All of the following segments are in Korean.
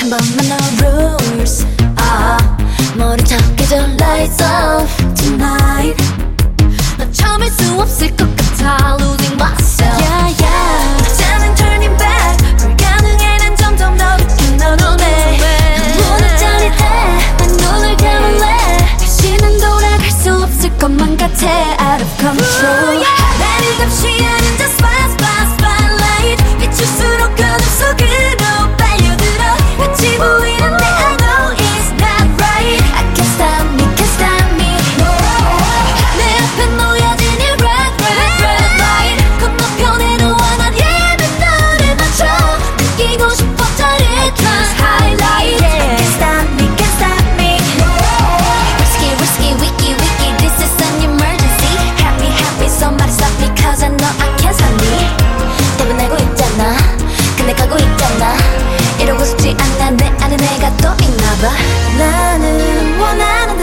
한 번만 no rules. 머리 탁해져 lights off tonight. 너 참을 수 없을 것 같아 losing myself. Yeah, yeah. 이제는 turning back. 불가능해 난 점점 더 깊은 너 눈에. 문을 짜릿해 난 눈을 감을래. 다시는 돌아갈 수 없을 것만 같아 out of control. 나를 잠시 아는 just spotlight. 비출수록 어둠 속으로 빨려들어. 같이 보이는데 I know it's not right. I can't stop me, can't stop me. 내 앞에 놓여진 이 red light. 건너편에 너와 난 예민 너를 맞춰. 느끼고 싶어 짜릿한 highlight. I can't stop me, can't stop me. Risky, wiki, this is an emergency. Happy, somebody stop me cause I know I can't stop me. 대변하고 있잖아, 근데 가고 있잖아. 이러고 싶지 않아 내 안에 내가 또 있나봐. 나는 원하는데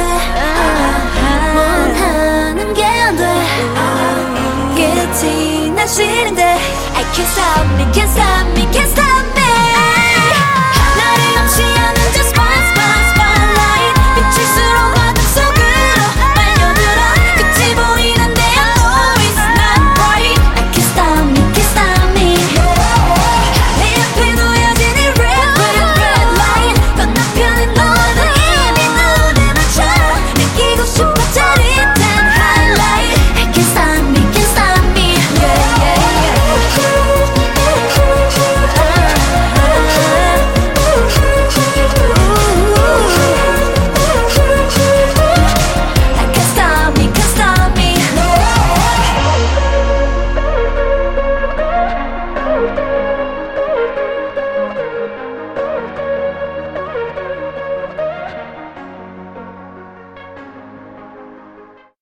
원하는 게 안 돼. 끝이 난 싫은데 I can't stop me, can't stop me, can't stop me.